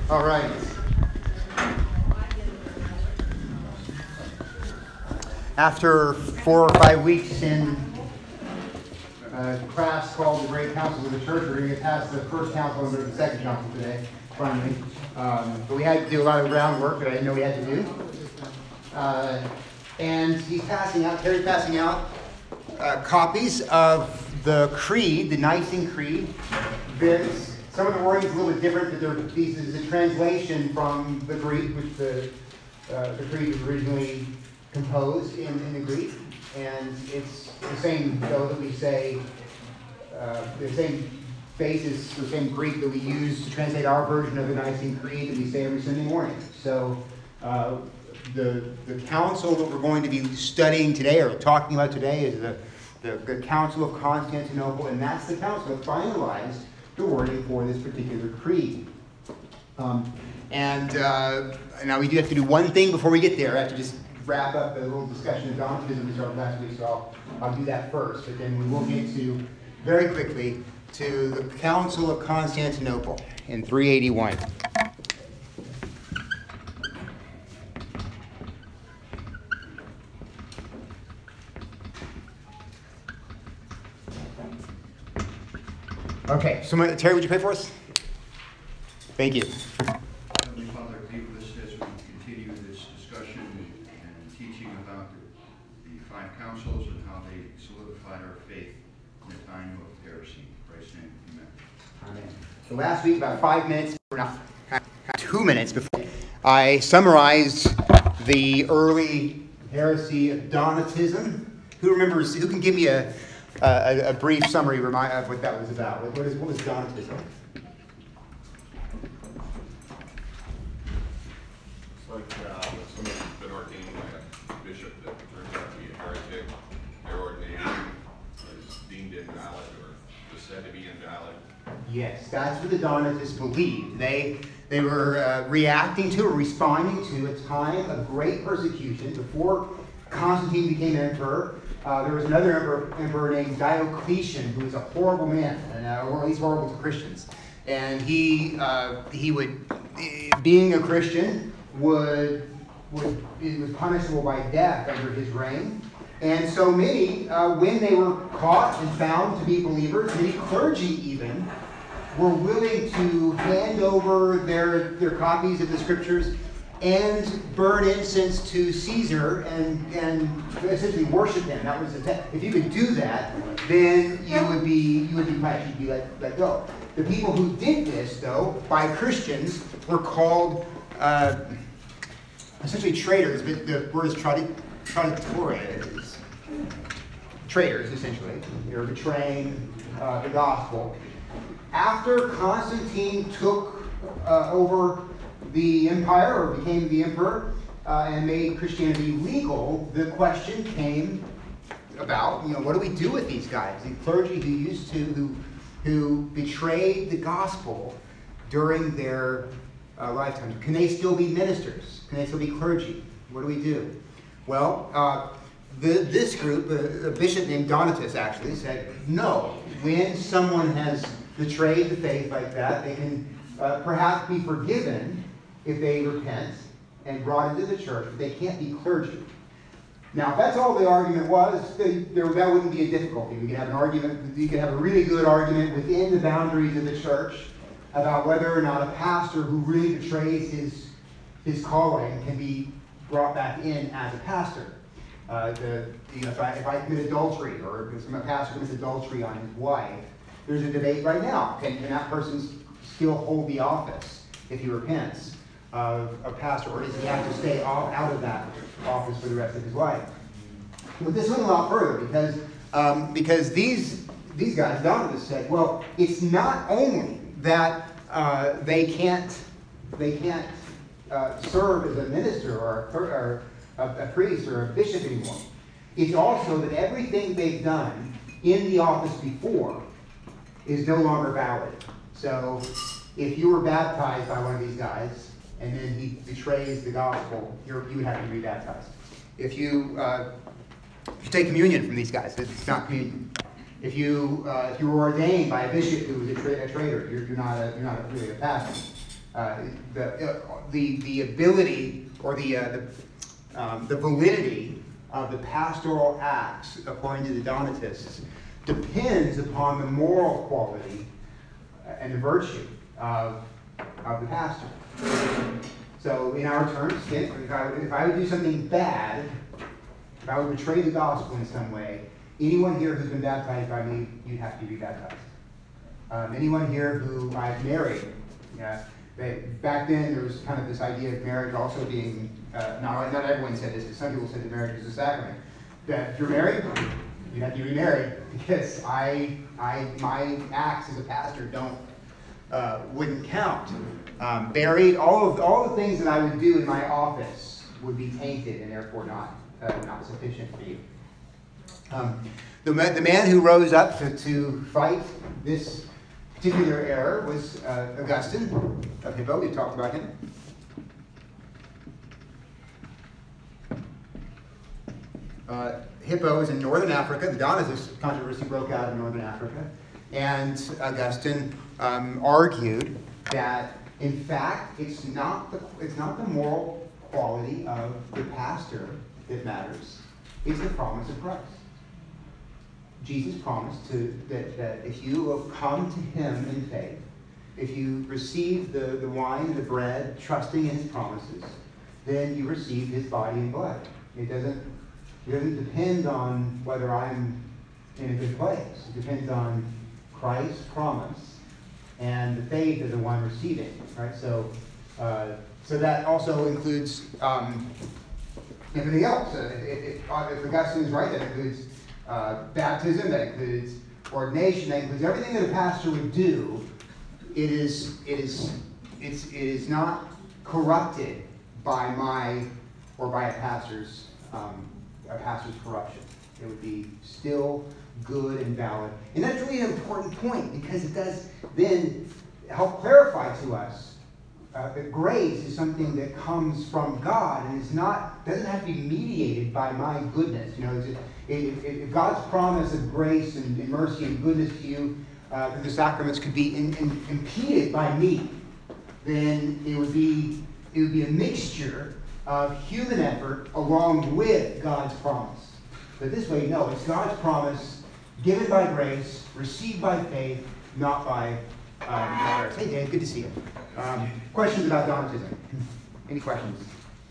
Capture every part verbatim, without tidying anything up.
All right. After four or five weeks in a class called the Great Council of the Church, we're going to get past the first council and go to the second council today, finally. Um, but we had to do a lot of groundwork that I didn't know we had to do. Uh, and he's passing out, Terry's passing out uh, copies of the Creed, the Nicene Creed. There's, some of the wording is a little bit different, but there, this is a translation from the Greek, which the, uh, the Creed was originally composed in, in the Greek. And it's the same, though, that we say, uh, the same basis, the same Greek that we use to translate our version of the Nicene Creed that we say every Sunday morning. So uh, the, the council that we're going to be studying today, or talking about today, is the, the, the Council of Constantinople, and that's the council that finalized the wording for this particular creed. Um, and uh, now we do have to do one thing before we get there. I have to just wrap up the little discussion of Donatism we started last week, so I'll, I'll do that first. But then we will get to, very quickly, to the Council of Constantinople in three eighty-one. Okay, so Terry, would you pray for us? Thank you. Heavenly Father, be with us as we continue this discussion and teaching about the, the five councils and how they solidified our faith in the time of heresy. In Christ's name, amen. Amen. So last week, about five minutes, or not, two minutes before, I summarized the early heresy of Donatism. Who remembers, who can give me a a, a brief summary remind of what that was about? What, is, what was Donatism? It's like uh, someone's been ordained by a bishop that turns out to be a heretic. Their ordination is deemed invalid or is said to be invalid. Yes, that's what the Donatists believed. They they were uh, reacting to or responding to a time of great persecution before Constantine became emperor. Uh, there was another emperor, emperor named Diocletian, who was a horrible man, and, uh, or at least horrible to Christians. And he uh, he would, being a Christian, would would it was punishable by death under his reign. And so many, uh, when they were caught and found to be believers, many clergy even were willing to hand over their their copies of the scriptures and burn incense to Caesar and, and essentially worship him. That was the te- if you could do that, then you would be you would be punished. You'd be let, let go. The people who did this, though, by Christians, were called uh, essentially traitors. But the word is tradi- traditores. Traitors, essentially. They're betraying uh, the gospel. After Constantine took uh, over the empire, or became the emperor, uh, and made Christianity legal, the question came about, you know, what do we do with these guys? The clergy who used to, who, who betrayed the gospel during their uh, lifetime. Can they still be ministers? Can they still be clergy? What do we do? Well, uh, the, this group, a, a bishop named Donatus actually, said, no, when someone has betrayed the faith like that, they can uh, perhaps be forgiven if they repent and brought into the church, but they can't be clergy. Now, if that's all the argument was, then there, that wouldn't be a difficulty. We could have an argument, you could have a really good argument within the boundaries of the church about whether or not a pastor who really betrays his, his calling can be brought back in as a pastor. Uh, the, you know, if, I, if I commit adultery, or if a pastor commits adultery on his wife, there's a debate right now. Can, can that person still hold the office if he repents of a pastor, or does he have to stay off, out of that office for the rest of his life? But this went a lot further because um, because these these guys, Donatists, said, well, it's not only that uh, they can't they can't uh, serve as a minister or, a, or a, a priest or a bishop anymore. It's also that everything they've done in the office before is no longer valid. So if you were baptized by one of these guys, and then he betrays the gospel, you're, you would have to be rebaptized. If you uh, if you take communion from these guys, it's not communion. If you uh, if you were ordained by a bishop who was a, tra- a traitor, you're, you're not a, you're not a, really a pastor. uh, the, uh, the, the ability or the, uh, the, um, the validity of the pastoral acts, according to the Donatists, depends upon the moral quality and the virtue of, of the pastor. So in our terms, if I, if I would do something bad, if I would betray the gospel in some way, anyone here who's been baptized by me, you'd have to be rebaptized. Um, anyone here who I've married, yeah, they, back then there was kind of this idea of marriage also being, uh, not, not everyone said this, but some people said that marriage is a sacrament. That if you're married, you have to be remarried, because I, I, my acts as a pastor don't, uh, wouldn't count. Um, buried, all of all the things that I would do in my office would be tainted and therefore not uh, not sufficient for you. Um, the, the man who rose up to, to fight this particular error was uh, Augustine of Hippo. We talked about him. Uh, Hippo is in northern Africa. The Donatist controversy broke out in northern Africa. And Augustine um, argued that, in fact, it's not the it's not the moral quality of the pastor that matters. It's the promise of Christ. Jesus promised to that, that if you will come to him in faith, if you receive the, the wine and the bread, trusting in his promises, then you receive his body and blood. It doesn't it doesn't depend on whether I'm in a good place. It depends on Christ's promise and the faith of the one receiving, right? So, uh, so that also includes um, everything else. Uh, if, if, if Augustine is right, that includes uh, baptism, that includes ordination, that includes everything that a pastor would do. It is, it is, it's, it is not corrupted by my or by a pastor's, um, a pastor's corruption. It would be still good and valid. And that's really an important point, because it does then help clarify to us uh, that grace is something that comes from God and is not doesn't have to be mediated by my goodness. You know, if, if God's promise of grace and, and mercy and goodness to you uh, through the sacraments could be in, in, impeded by me, then it would be it would be a mixture of human effort along with God's promise. But this way, no, it's God's promise given by grace, received by faith, not by um, merit. Hey, Dave, good to see you. Um, questions about Donatism? Any questions?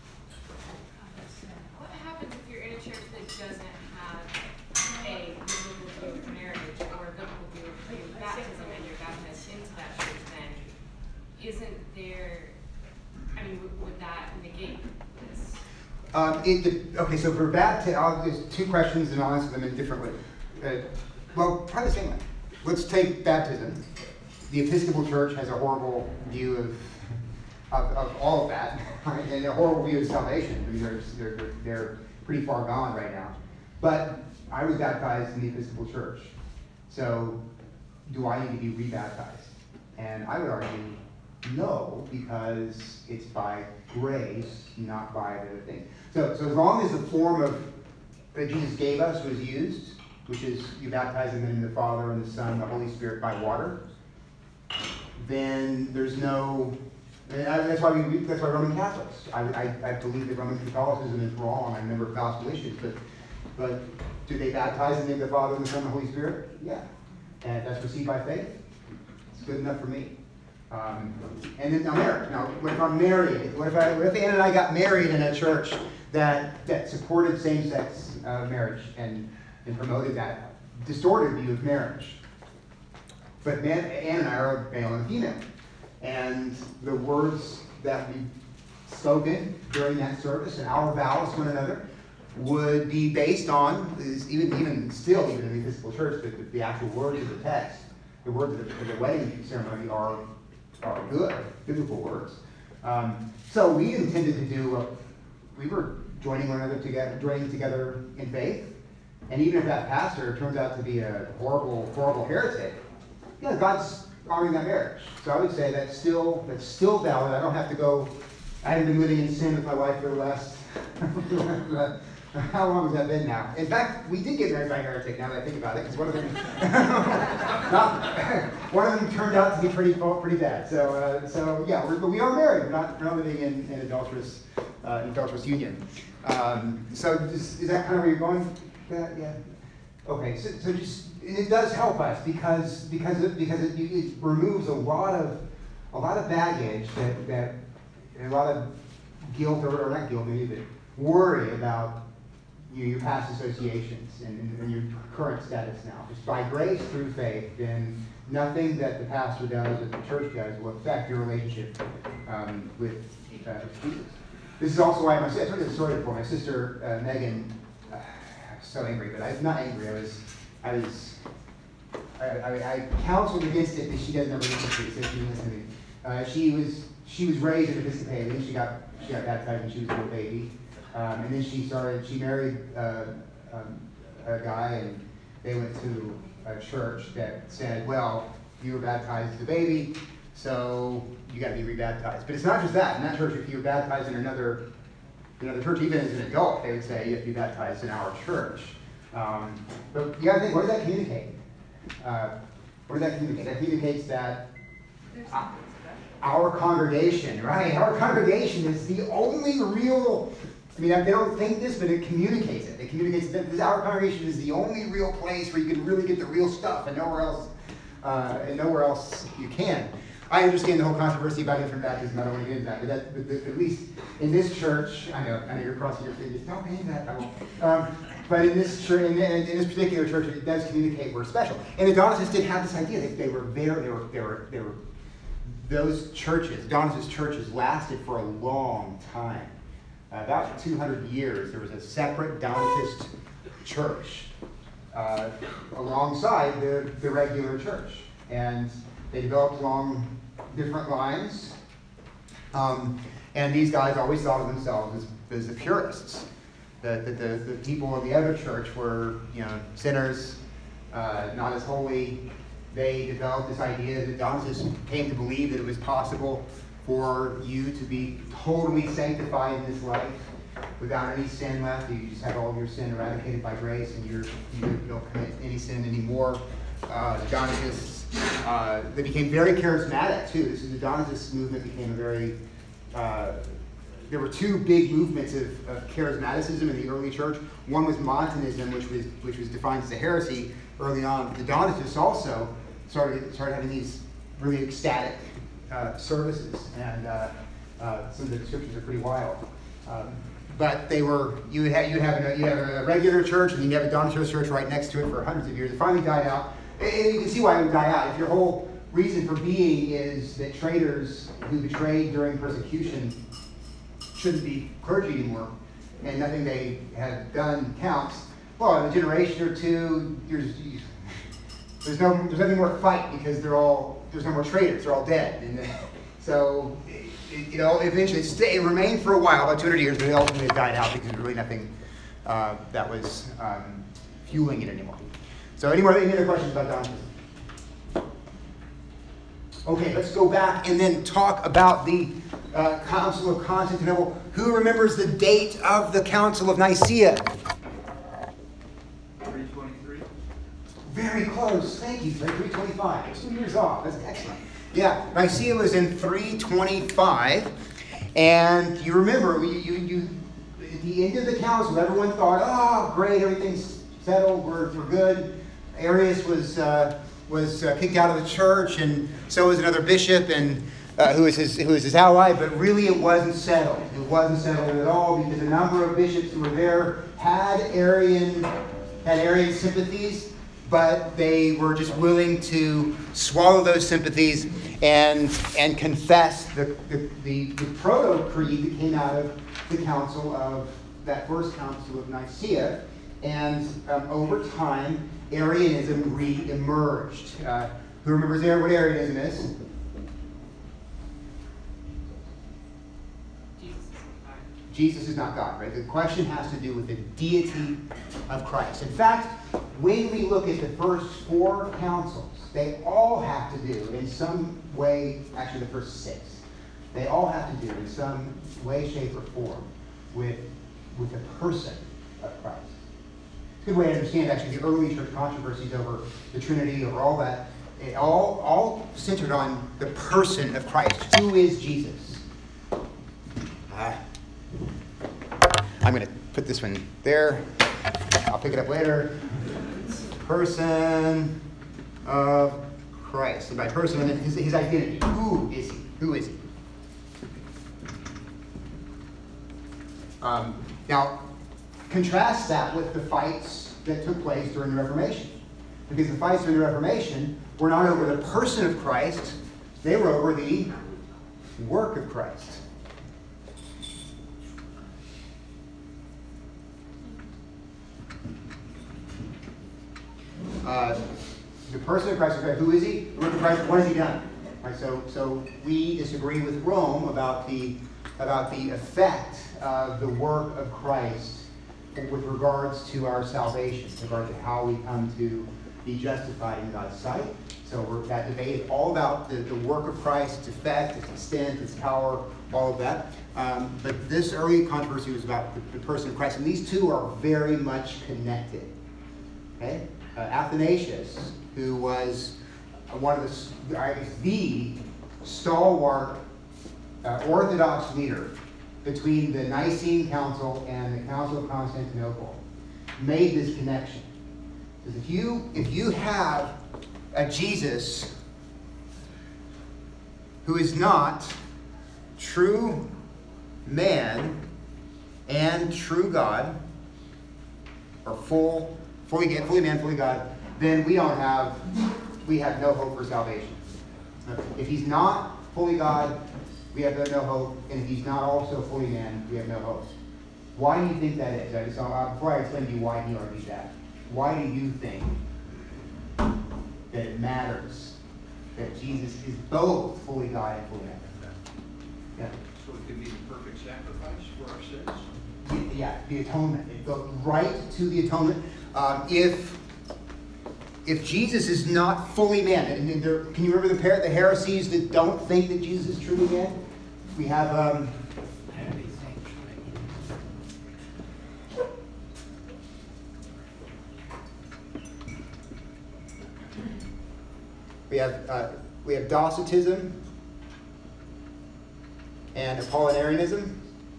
What happens if you're in a church that doesn't have a biblical view of marriage or a biblical view of baptism and you're baptized into that church? Then isn't there? I mean, would, would that negate this? Um, it, okay, so for baptism, I'll just two questions and I'll answer them in different ways. Uh, well, probably the same way. Let's take baptism. The Episcopal Church has a horrible view of of, of all of that, right? And a horrible view of salvation. I mean, they're, they're, they're pretty far gone right now. But I was baptized in the Episcopal Church. So do I need to be rebaptized? And I would argue no, because it's by grace, not by the other thing. So, so as long as the form of that Jesus gave us was used, which is you baptize them in the Father and the Son and the Holy Spirit by water, then there's no. And I, that's why we. That's why Roman Catholics. I, I, I believe that Roman Catholicism is wrong on a number of gospel issues, but but do they baptize in the name of the Father and the Son and the Holy Spirit? Yeah, and if that's received by faith, it's good enough for me. Um, and then now marriage. Now, what if I'm married? What if I? What if Ann and I got married in a church that that supported same-sex uh, marriage and and promoted that distorted view of marriage? But man, Ann and I are male and female, and the words that we spoken during that service and our vows to one another would be based on is even even still even in the Episcopal Church the, the actual words of the text, the words of the, of the wedding ceremony are are good biblical words. Um, so we intended to do. A, we were joining one another together, joining together in faith, and even if that pastor turns out to be a horrible horrible heretic, yeah, God's honoring that marriage. So I would say that's still that's still valid. I don't have to go. I haven't been living in sin with my wife for the last How long has that been now? In fact, we did get married by a heretic, now that I think about it, because one of them, not, one of them turned out to be pretty pretty bad. So, uh, so yeah, we're, but we are married. We're not, we're not living in an adulterous, uh, adulterous union. Um, so, is, is that kind of where you're going? Yeah. yeah. Okay. So, so just it does help us because because it, because it, it removes a lot of a lot of baggage that that a lot of guilt or, or not guilt maybe, but worry about you, your past associations and, and, and your current status now. Just by grace through faith, then nothing that the pastor does or the church does will affect your relationship um, with uh, Jesus. This is also why my sister, I told you the story before, my sister uh, Megan, uh, I was so angry, but I was not angry, I was, I was, I, I, I counseled against it, but she doesn't ever listen to me, so she didn't listen to me. Uh, she was, she was raised in Episcopalian, she got, she got baptized when she was a little baby. Um, and then she started, she married uh, um, a guy, and they went to a church that said, well, you were baptized as a baby, so you got to be rebaptized. But it's not just that. In that church, if you were baptized in another, another church, even as an adult, they would say you have to be baptized in our church. Um, but you got to think, what does that communicate? Uh, what does that communicate? That communicates that uh, our congregation, right? Our congregation is the only real. I mean, they don't think this, but it communicates it. It communicates that this, our congregation is the only real place where you can really get the real stuff, and nowhere else, uh, and nowhere else you can. I understand the whole controversy about infant baptism. I don't want to get into that, but, that, but the, at least in this church, I know, I know you're crossing your fingers. Don't get into that. I won't. Um, but in this church, in, in this particular church, it does communicate we're special. And the Donatists did have this idea. They, they were very, they were, they were, they were. Those churches, Donatist churches, lasted for a long time. Uh, about two hundred years, there was a separate Donatist church uh, alongside the, the regular church. And they developed along different lines. Um, and these guys always thought of themselves as, as the purists. That the, the, the people in the other church were, you know, sinners, uh, not as holy. They developed this idea that Donatists came to believe that it was possible for you to be totally sanctified in this life without any sin left. You just have all of your sin eradicated by grace, and you're, you don't commit any sin anymore. Uh, the Donatists, uh, they became very charismatic too. This is the Donatist movement became a very. Uh, there were two big movements of, of charismaticism in the early church. One was Montanism, which was which was defined as a heresy early on. The Donatists also started started having these really ecstatic Uh, services, and uh, uh, some of the descriptions are pretty wild. Um, but they were, you would have, you have, a, you have a regular church, and you have a Donatist church right next to it for hundreds of years. It finally died out. And you can see why it would die out. If your whole reason for being is that traitors who betrayed during persecution shouldn't be clergy anymore, and nothing they have done counts, well, in a generation or two, there's, there's, no, there's nothing more to fight because they're all There's no more traitors; they're all dead. And so, it, you know, eventually, it, stayed, it remained for a while, about two hundred years, but it ultimately died out because there was really nothing uh, that was um, fueling it anymore. So, any more, any other questions about Donatists? Okay, let's go back and then talk about the uh, Council of Constantinople. Who remembers the date of the Council of Nicaea? Very close. Thank you, three twenty-five. Two years off. That's excellent. Yeah, Nicaea was in three twenty-five. And you remember, you, you, you, at the end of the council, everyone thought, oh, great, everything's settled, we're, we're good. Arius was uh, was uh, kicked out of the church, and so was another bishop, and uh, who was his who was his ally. But really, it wasn't settled. It wasn't settled at all because a number of bishops who were there had Arian had Arian sympathies. But they were just willing to swallow those sympathies and and confess the, the, the, the proto-creed that came out of the council of that first council of Nicaea. And um, over time, Arianism re-emerged. Uh, who remembers what Arianism is? Jesus is not God, right? The question has to do with the deity of Christ. In fact, when we look at the first four councils, they all have to do in some way, actually the first six, they all have to do in some way, shape, or form with, with a person. of Christ. It's a good way to understand actually the early church controversies over the Trinity, over all that. It all, all centered on the person of Christ. Who is Jesus? Uh, I'm going to put this one there. I'll pick it up later. Person of Christ. And by person, and then his, his identity. Who is he? Who is he? Um, now, contrast that with the fights that took place during the Reformation. Because the fights during the Reformation were not over the person of Christ, they were over the work of Christ. Uh, the person of Christ, who is he? The work of Christ, what has he done? Right, so, so we disagree with Rome about the, about the effect of the work of Christ with regards to our salvation, with regard to how we come to be justified in God's sight. So we're, that debate is all about the, the work of Christ, its effect, its extent, its power, all of that. Um, but this early controversy was about the, the person of Christ, and these two are very much connected. Okay? Uh, Athanasius, who was one of the, I guess, the stalwart uh, Orthodox leader between the Nicene Council and the Council of Constantinople, made this connection. Because if you if you have a Jesus who is not true man and true God, or full, fully, fully man, fully God, then we don't have, we have no hope for salvation. If he's not fully God, we have no hope, and if he's not also fully man, we have no hope. Why do you think that is? Right? So uh, before I explain to you why he argues that, why do you think that it matters that Jesus is both fully God and fully man? Yeah. So it can be the perfect sacrifice for our sins? Yeah, the atonement. It goes right to the atonement. Um, if if Jesus is not fully man, and, and there, can you remember the, the heresies that don't think that Jesus is truly man? We have um, we have uh, we have Docetism and Apollinarianism.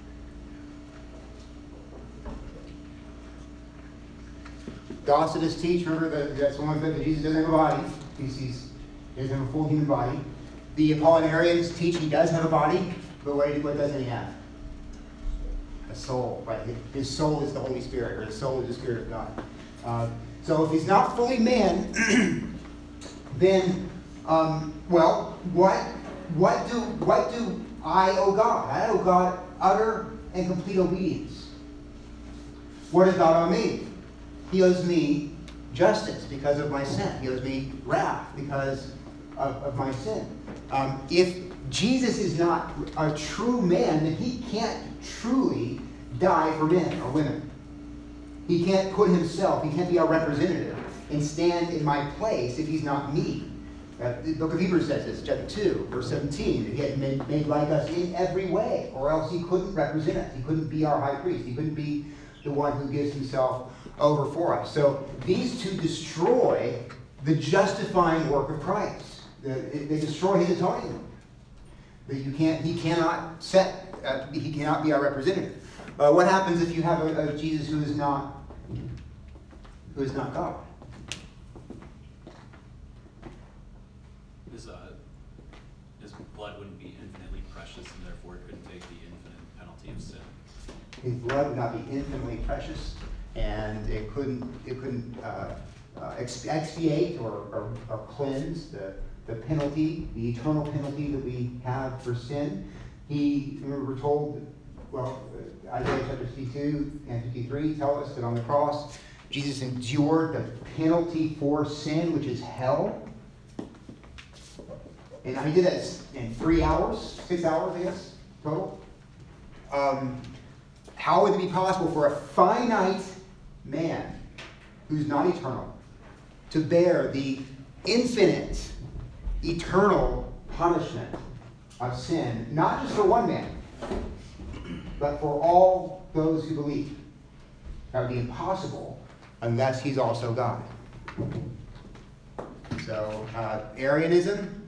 Docetists teach, remember that that's one that Jesus doesn't have a body. He's, he's, he doesn't have a full human body. The Apollinarians teach he does have a body, but what, what doesn't he have? A soul, right? His soul is the Holy Spirit, or his soul is the Spirit of God. Uh, so if he's not fully man, then, um, well, what, what do, what do I owe God? I owe God utter and complete obedience. What does God owe me? He owes me justice because of my sin. He owes me wrath because of, of my sin. Um, if Jesus is not a true man, then he can't truly die for men or women. He can't put himself, he can't be our representative and stand in my place if he's not me. Uh, the book of Hebrews says this, chapter two, verse seventeen, that he had made, made like us in every way, or else he couldn't represent us. He couldn't be our high priest. He couldn't be the one who gives himself over for us. So these two destroy the justifying work of Christ. The, they destroy his atonement. That you can't, he cannot set, uh, he cannot be our representative. Uh, what happens if you have a, a Jesus who is not, who is not God? His, uh, his blood wouldn't be infinitely precious, and therefore it couldn't take the infinite penalty of sin. His blood would not be infinitely precious, and it couldn't it couldn't uh, uh, expiate or, or, or cleanse the, the penalty, the eternal penalty that we have for sin. He, remember, we're told, well, Isaiah chapter fifty-two and fifty-three tell us that on the cross, Jesus endured the penalty for sin, which is hell. And he did that in three hours, six hours, I guess, total. Um, how would it be possible for a finite man who's not eternal to bear the infinite, eternal punishment of sin, not just for one man, but for all those who believe? That would be impossible unless he's also God. So, uh, Arianism,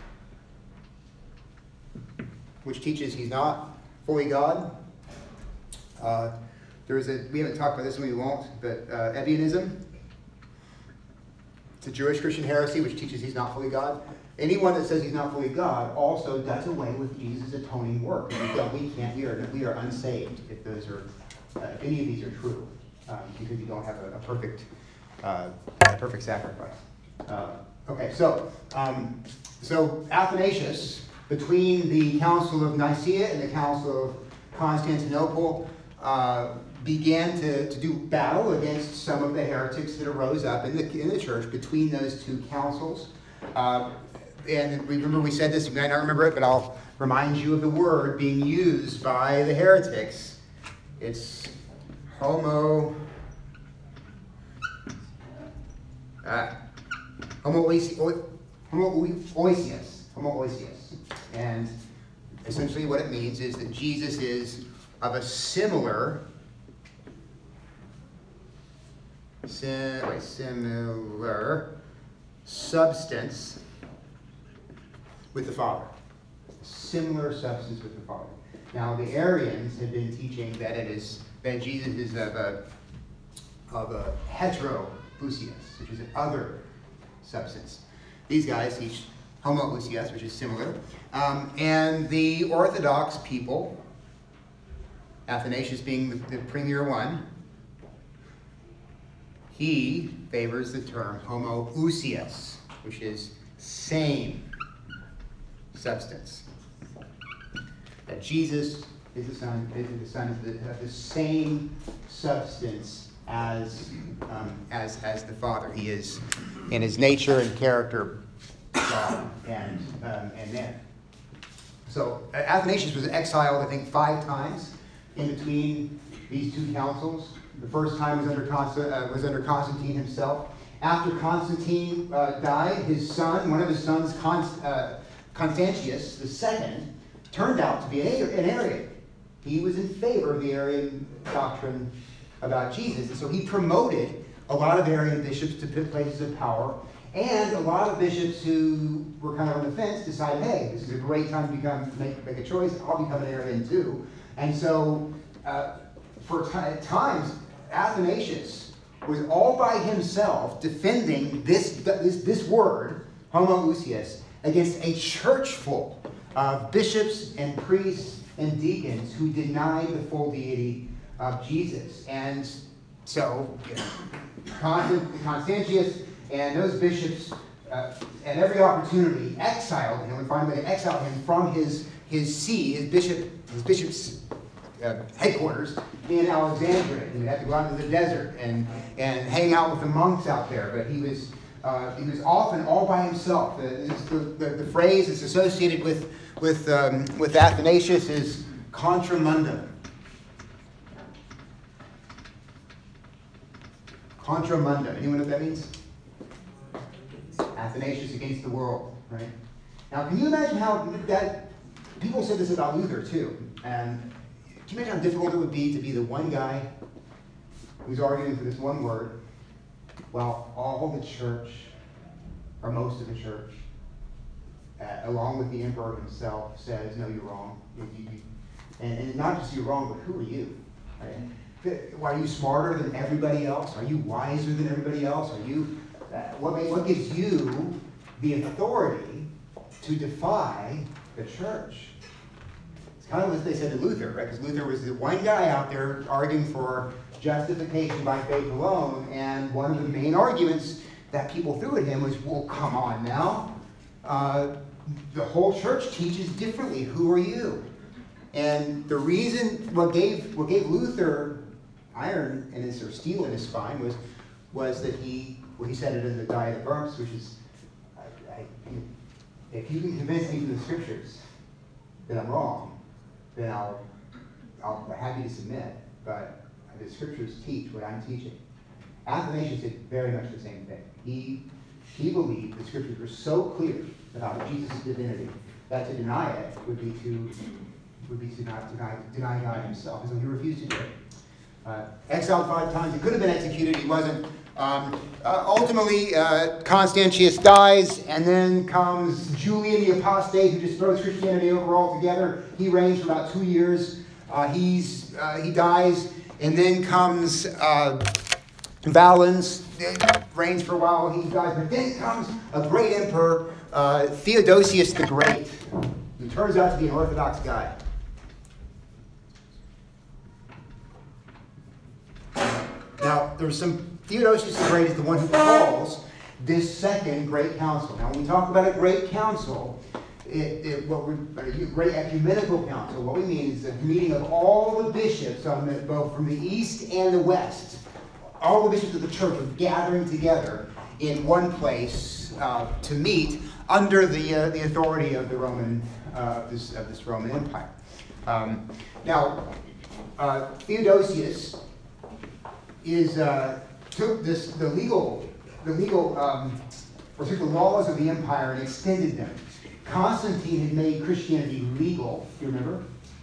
which teaches he's not fully God. Uh, there's a, we haven't talked about this one, we won't, but uh, Ebionism. It's a Jewish Christian heresy which teaches he's not fully God. Anyone that says he's not fully God also does away with Jesus' atoning work. Because we can't, we are, we are unsaved if those are, uh, if any of these are true, um, because you don't have a, a perfect, uh, a perfect sacrifice. Uh, okay, so um, so Athanasius, between the Council of Nicaea and the Council of Constantinople, uh, began to, to do battle against some of the heretics that arose up in the in the church between those two councils. Uh, and remember, we said this, you might not remember it, but I'll remind you of the word being used by the heretics. It's homo, ah, homoousios, homoousios, homoousios. And essentially what it means is that Jesus is of a similar, sim, wait, similar substance with the Father. Similar substance with the Father. Now, the Arians have been teaching that it is that Jesus is of a of a heterousios, which is an other substance. These guys teach homoousios, which is similar, um, and the Orthodox people, Athanasius being the, the premier one, he favors the term homoousios, which is same substance. That Jesus is the Son, is the Son of the, of the same substance as um, as as the Father. He is in his nature and character God and um, and man. So uh, Athanasius was exiled, I think, five times in between these two councils. The first time was under Const- uh, was under Constantine himself. After Constantine uh, died, his son, one of his sons, Const- uh, Constantius the second, turned out to be an, an Arian. He was in favor of the Arian doctrine about Jesus, and so he promoted a lot of Arian bishops to places of power. And a lot of bishops who were kind of on the fence decided, hey, this is a great time to become make, make a choice. I'll become an Arian too. And so, uh, for t- at times, Athanasius was all by himself defending this this, this word, homoousios, against a church full of bishops and priests and deacons who denied the full deity of Jesus. And so, you know, Constantius and those bishops, uh, at every opportunity, exiled him. We find that they exiled him from his his see, his bishop, his bishop's uh, headquarters in Alexandria. He would have to go out into the desert and and hang out with the monks out there. But he was uh, he was often all by himself. The, the, the, the phrase that's associated with with um, with Athanasius is contra mundum. Contra mundum. Anyone know what that means? Athanasius against the world, right? Now, can you imagine how that, people said this about Luther too, and can you imagine how difficult it would be to be the one guy who's arguing for this one word, while all the church, or most of the church, uh, along with the emperor himself, says, no, you're wrong. You, you, you, and, and not just you're wrong, but who are you? Right? Why, are you smarter than everybody else? Are you wiser than everybody else? Are you... Uh, what, may, what gives you the authority to defy the church? It's kind of what they said to Luther, right? Because Luther was the one guy out there arguing for justification by faith alone, and one of the main arguments that people threw at him was, well, come on now. Uh, the whole church teaches differently. Who are you? And the reason, what gave what gave Luther iron in his, or steel in his spine was, was that he, well, he said it in the Diet of Worms, which is, I, I, if you can convince me from the scriptures that I'm wrong, then I'll, I'll be happy to submit. But the scriptures teach what I'm teaching. Athanasius did very much the same thing. He, he believed the scriptures were so clear about Jesus' divinity that to deny it would be to would be to not deny, deny God himself, and so he refused to do it. uh, exiled five times. He could have been executed. He wasn't. Um, uh, ultimately, uh, Constantius dies, and then comes Julian the Apostate, who just throws Christianity over altogether. He reigns for about two years. Uh, he's uh, he dies, and then comes uh, Valens, reigns for a while. He dies, but then comes a great emperor, uh, Theodosius the Great, who turns out to be an Orthodox guy. Now, there's some. Theodosius the Great is the one who calls this second great council. Now, when we talk about a great council, it, it, what we a great ecumenical council, what we mean is a meeting of all the bishops, on the, both from the east and the west. All the bishops of the church are gathering together in one place uh, to meet under the uh, the authority of the Roman uh, this, of this Roman Empire. Um, now, uh, Theodosius is. Uh, took this the legal the legal um, or took the laws of the empire and extended them. Constantine had made Christianity legal. Do you remember?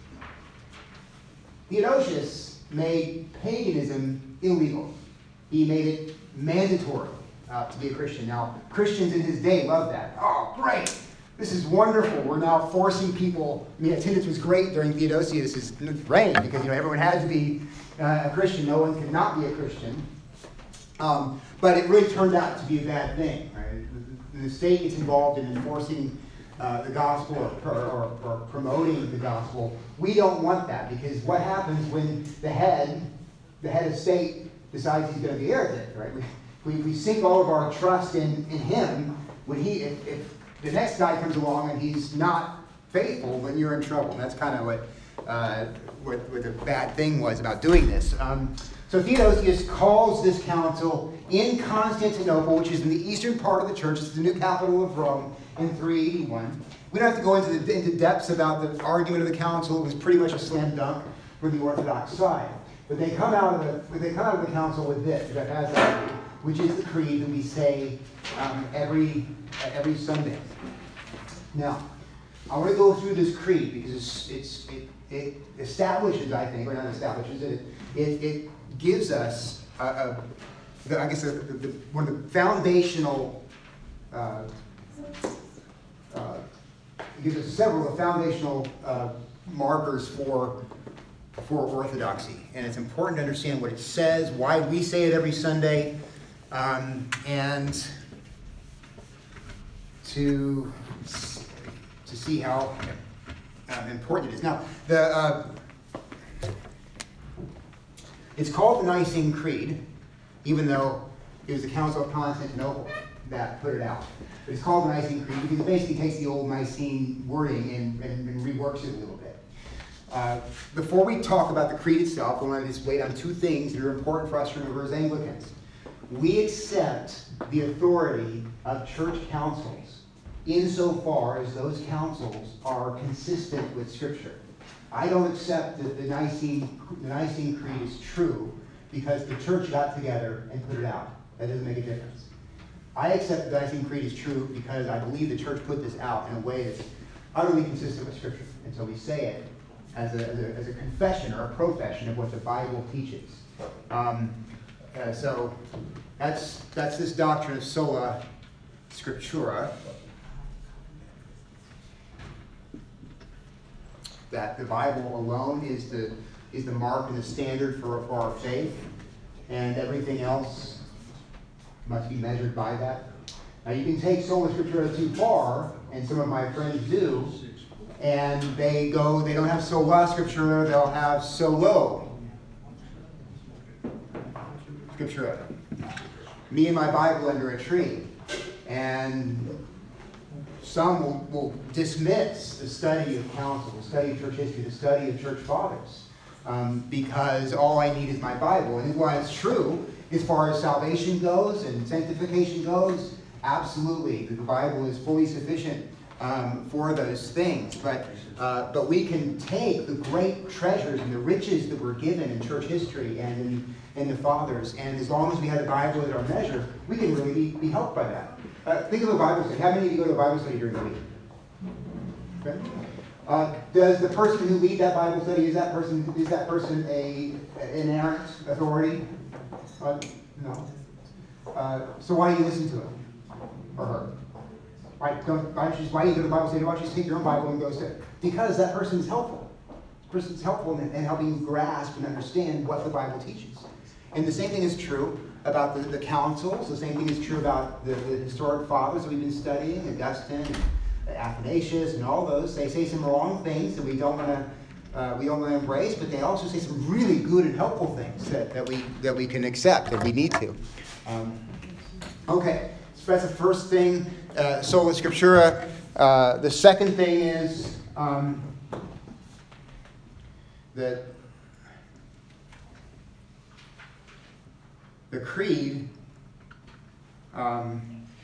Theodosius made paganism illegal. He made it mandatory uh, to be a Christian. Now, Christians in his day loved that. Oh, great! This is wonderful. We're now forcing people. I mean, attendance was great during Theodosius' reign because you know everyone had to be uh, a Christian. No one could not be a Christian. Um, but it really turned out to be a bad thing. Right? The, the state gets involved in enforcing uh, the gospel or, or, or promoting the gospel. We don't want that because what happens when the head, the head of state, decides he's going to be heretic? Right? We, we, we sink all of our trust in, in him. When he, if, if the next guy comes along and he's not faithful, then you're in trouble. And that's kind of what, uh, what what the bad thing was about doing this. Um, So Theodosius calls this council in Constantinople, which is in the eastern part of the church. It's the new capital of Rome in three eighty-one. We don't have to go into the into depths about the argument of the council. It was pretty much a slam dunk for the Orthodox side. But they come out of the they come out of the council with this, which I've had that, which is the creed that we say um, every every Sunday. Now, I want to go through this creed because it's, it's it, it establishes, I think, or not establishes it. It, it gives us, a, a, the, I guess, a, the, the, one of the foundational, uh, uh, it gives us several of the foundational uh, markers for, for orthodoxy. And it's important to understand what it says, why we say it every Sunday, um, and to, to see how uh, important it is. Now, the... Uh, It's called the Nicene Creed, even though it was the Council of Constantinople that put it out. But it's called the Nicene Creed because it basically takes the old Nicene wording and, and, and reworks it a little bit. Uh, before we talk about the creed itself, I want to just wait on two things that are important for us to remember as Anglicans. We accept the authority of church councils insofar as those councils are consistent with Scripture. I don't accept that the Nicene, the Nicene Creed is true because the church got together and put it out. That doesn't make a difference. I accept that the Nicene Creed is true because I believe the church put this out in a way that's utterly consistent with Scripture. And so we say it as a, as a, as a confession or a profession of what the Bible teaches. Um, uh, so that's, that's this doctrine of sola scriptura. That the Bible alone is the is the mark and the standard for, for our faith, and everything else must be measured by that. Now you can take sola scriptura too far, and some of my friends do, and they go, they don't have sola scriptura, they'll have solo scriptura. Me and my Bible under a tree, and some will, will dismiss the study of council, the study of church history, the study of church fathers, um, because all I need is my Bible. And while it's true, as far as salvation goes and sanctification goes, absolutely, the Bible is fully sufficient um, for those things. But uh, but we can take the great treasures and the riches that were given in church history and in, in the fathers, and as long as we have the Bible as our measure, we can really be, be helped by that. Uh, think of a Bible study. How many of you go to a Bible study during the week? Okay. Uh, does the person who lead that Bible study, is that person, is that person a, an inerrant authority? Uh, no. Uh, so why do you listen to him or her? Why don't, why don't you just, why do you go to the Bible study? Why don't you just take your own Bible and go study? Because that person is helpful. The person is helpful in, in helping you grasp and understand what the Bible teaches. And the same thing is true about the, the councils. The same thing is true about the, the historic fathers that we've been studying, Augustine, and Athanasius, and all those. They say some wrong things that we don't want to uh, we don't want to embrace, but they also say some really good and helpful things that, that we that we can accept, that we need to. Um, okay, so that's the first thing, uh, sola scriptura. Uh, the second thing is um, that the creed um,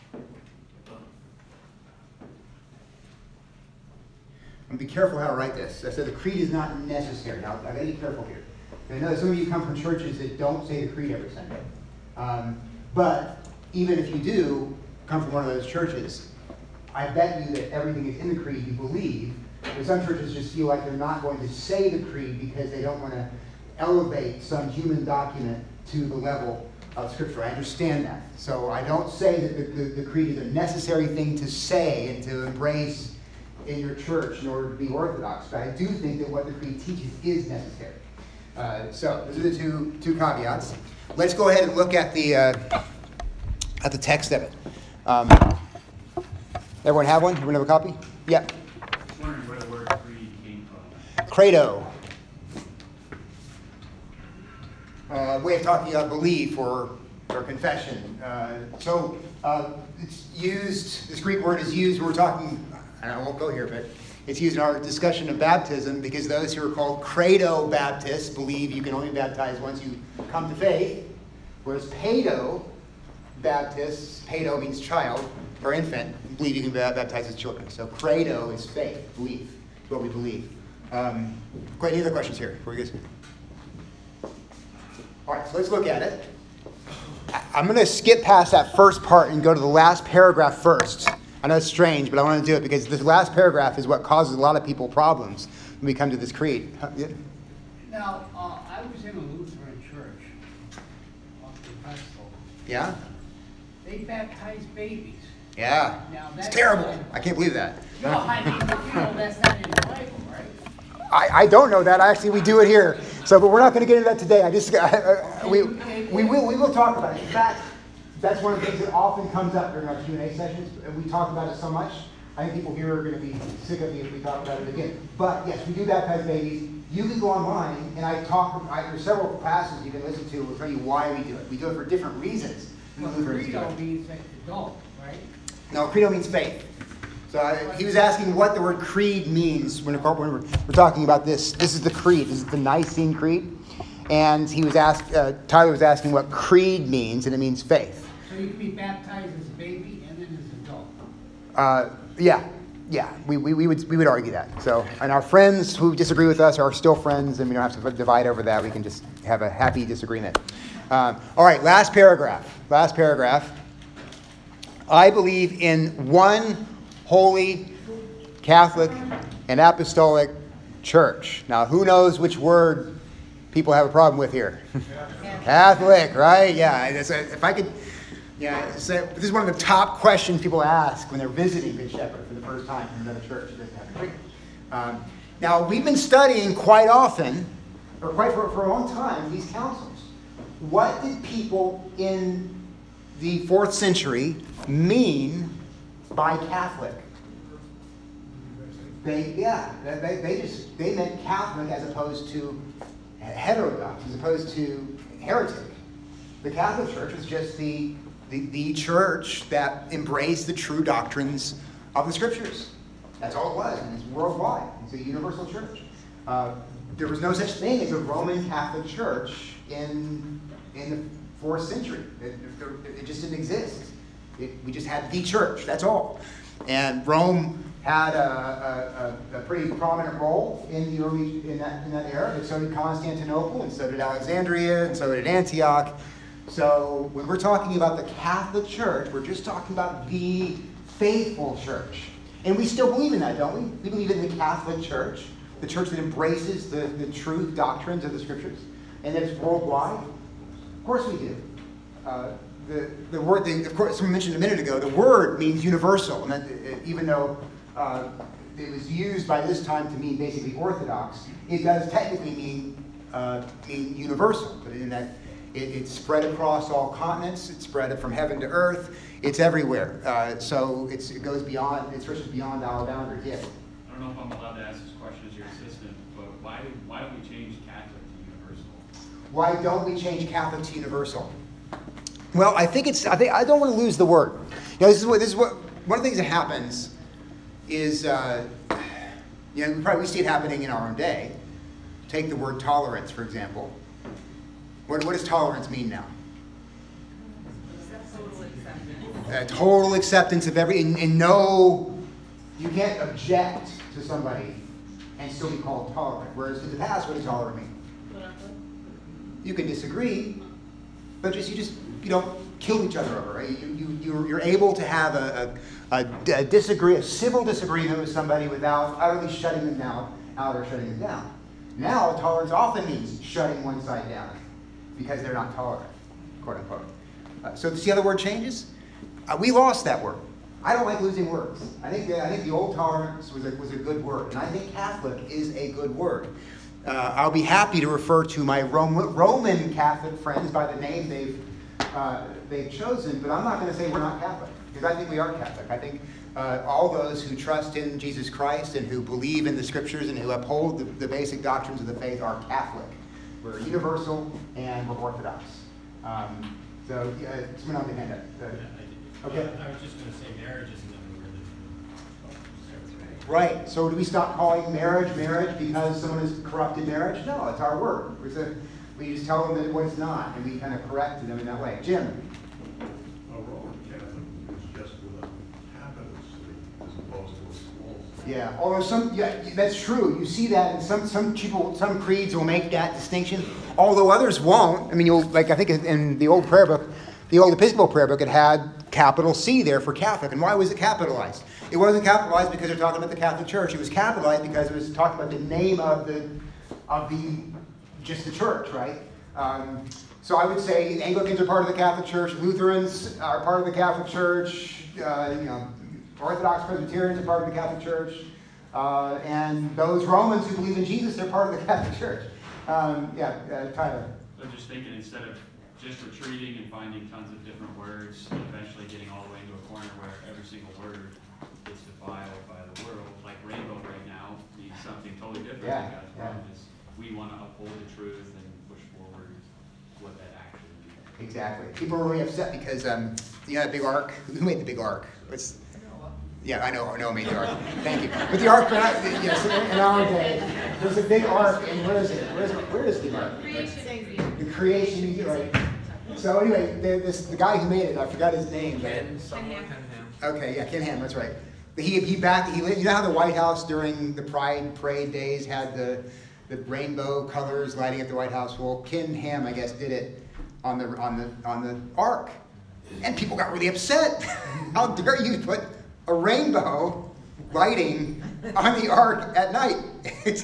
and be careful how to write this. I said the creed is not necessary. Now, I've got to be careful here. I know some of you come from churches that don't say the creed every Sunday. Um, but even if you do come from one of those churches, I bet you that everything is in the creed you believe. But some churches just feel like they're not going to say the creed because they don't want to elevate some human document to the level of Scripture. I understand that. So I don't say that the, the, the creed is a necessary thing to say and to embrace in your church in order to be orthodox. But I do think that what the creed teaches is necessary. Uh, so those are the two two caveats. Let's go ahead and look at the uh, at the text of it. Um, everyone have one? Everyone have a copy? Yeah. Just wondering where the word creed came from. Credo. Uh, way of talking about belief or or confession. Uh, so uh, it's used. This Greek word is used when we're talking. I won't go here, but it's used in our discussion of baptism because those who are called credo Baptists believe you can only baptize once you come to faith, whereas pedo Baptists, pedo means child or infant, believe you can baptize as children. So credo is faith, belief, is what we believe. Um, quite any other questions here before we get started? All right, so let's look at it. I'm going to skip past that first part and go to the last paragraph first. I know it's strange, but I want to do it because this last paragraph is what causes a lot of people problems when we come to this creed. Yeah. Now, uh, I was in a Lutheran church up in Bristol. Yeah? They baptize babies. Yeah. Now, It's that's terrible. not- I can't believe that. No, I mean, but you know, that's not in the Bible, right? I, I don't know that. Actually, we do it here. So, but we're not going to get into that today. I just, I, I, we, we will, we will talk about it. In fact, that's one of the things that often comes up during our Q and A sessions, and we talk about it so much, I think people here are going to be sick of me if we talk about it again. But yes, we do baptize babies. You can go online, and I talk, I, there's several classes you can listen to will tell you why we do it. We do it for different reasons. Well, credo means like adult, right? No, credo means faith. So I, he was asking what the word creed means when we're, when we're, we're talking about this. This is the creed. This is the Nicene Creed. And he was asked, uh, Tyler was asking what creed means, and it means faith. So you can be baptized as a baby and then as an adult. Uh, yeah, yeah, we, we, we would we would argue that. So, and our friends who disagree with us are still friends, and we don't have to divide over that. We can just have a happy disagreement. Um, all right, last paragraph. Last paragraph. I believe in one holy, Catholic, and apostolic church. Now, who knows which word people have a problem with here? Catholic, right? Yeah. If I could. Yeah, so this is one of the top questions people ask when they're visiting Good Shepherd for the first time from another church that doesn't have a creed. Um, now, we've been studying quite often, or quite for, for a long time, these councils. What did people in the fourth century mean by Catholic? They, yeah, they, they just they meant Catholic as opposed to heterodox, as opposed to heretic. The Catholic Church was just the The, the church that embraced the true doctrines of the Scriptures. That's all it was, and it's worldwide. It's a universal church. Uh, there was no such thing as a Roman Catholic Church in in the fourth century. It, it, it just didn't exist. It, we just had the church. That's all. And Rome had a, a, a pretty prominent role in the early in that in that era. But so did Constantinople, and so did Alexandria, and so did Antioch. So when we're talking about the Catholic Church, we're just talking about the faithful church. And we still believe in that, don't we? We believe in the Catholic Church, the church that embraces the, the truth doctrines of the Scriptures, and that it's worldwide. Of course we do. Uh, the, the word, the, of course, someone mentioned a minute ago, the word means universal, and that, uh, even though uh, it was used by this time to mean basically Orthodox, it does technically mean, uh, mean universal, but in that it, it's spread across all continents, it's spread from heaven to earth, it's everywhere. Uh, so it's, it goes beyond, it stretches beyond our boundaries, yes. I don't know if I'm allowed to ask this question as your assistant, but why, why don't we change Catholic to universal? Why don't we change Catholic to universal? Well, I think it's, I think, I don't want to lose the word. You know, this is what, this is what, one of the things that happens is, uh, you know, we probably we see it happening in our own day. Take the word tolerance, for example. What, what does tolerance mean now? Uh, total acceptance of every, and, and no, you can't object to somebody and still be called tolerant. Whereas in the past, what did tolerant mean? You can disagree, but just you just you don't kill each other over it. You you you're, you're able to have a, a, a, a disagree, a civil disagreement with somebody without utterly shutting them down, out or shutting them down. Now, tolerance often means shutting one side down because they're not tolerant, quote unquote. Uh, so see how the word changes? Uh, we lost that word. I don't like losing words. I think the, I think the old tolerance was a, was a good word, and I think Catholic is a good word. Uh, I'll be happy to refer to my Rome, Roman Catholic friends by the name they've uh, they've chosen, but I'm not going to say we're not Catholic, because I think we are Catholic. I think uh, all those who trust in Jesus Christ and who believe in the Scriptures and who uphold the, the basic doctrines of the faith are Catholic. We're universal and we're Orthodox. Um, so, uh, someone on the hand up. Uh, Okay. I was just going to say marriage is another word. Right. So do we stop calling marriage marriage because someone has corrupted marriage? No, it's our word. It's a, we just tell them that what it's not, and we kind of correct them in that way. Jim? A Roman Catholic is just with a capital C as opposed to a small c. Yeah. Although some, yeah, that's true. You see that, and some some people, some creeds will make that distinction, although others won't. I mean, you'll like I think in the old prayer book, the old Episcopal prayer book, it had capital C there for Catholic. And why was it capitalized? It wasn't capitalized because they're talking about the Catholic Church. It was capitalized because it was talking about the name of the, of the, just the church, right? Um, so I would say Anglicans are part of the Catholic Church, Lutherans are part of the Catholic Church, uh, you know, Orthodox Presbyterians are part of the Catholic Church, uh, and those Romans who believe in Jesus, they're part of the Catholic Church. Um, yeah, uh, Tyler. I'm just thinking, instead of just retreating and finding tons of different words, and eventually getting all the way into a corner where every single word is defiled by the world, like rainbow right now means something totally different. Yeah, because yeah. is we want to uphold the truth and push forward what that actually means. Exactly. People are really upset because, um, you know, that big ark. Who made the big ark? It's, yeah, I know. I know who made the ark. Thank you. But the ark, yes, in our day, there's a big ark, and where is it? Where is, where is the ark? The creation museum, right? So anyway, the, this the guy who made it, I forgot his name. Ken, someone, Ken Ham. Okay, yeah, Ken Ham. That's right. He he back. He you know how the White House during the Pride Parade days had the the rainbow colors lighting up the White House. Well, Ken Ham, I guess, did it on the on the on the ark, and people got really upset. How dare you put a rainbow lighting on the ark at night? It's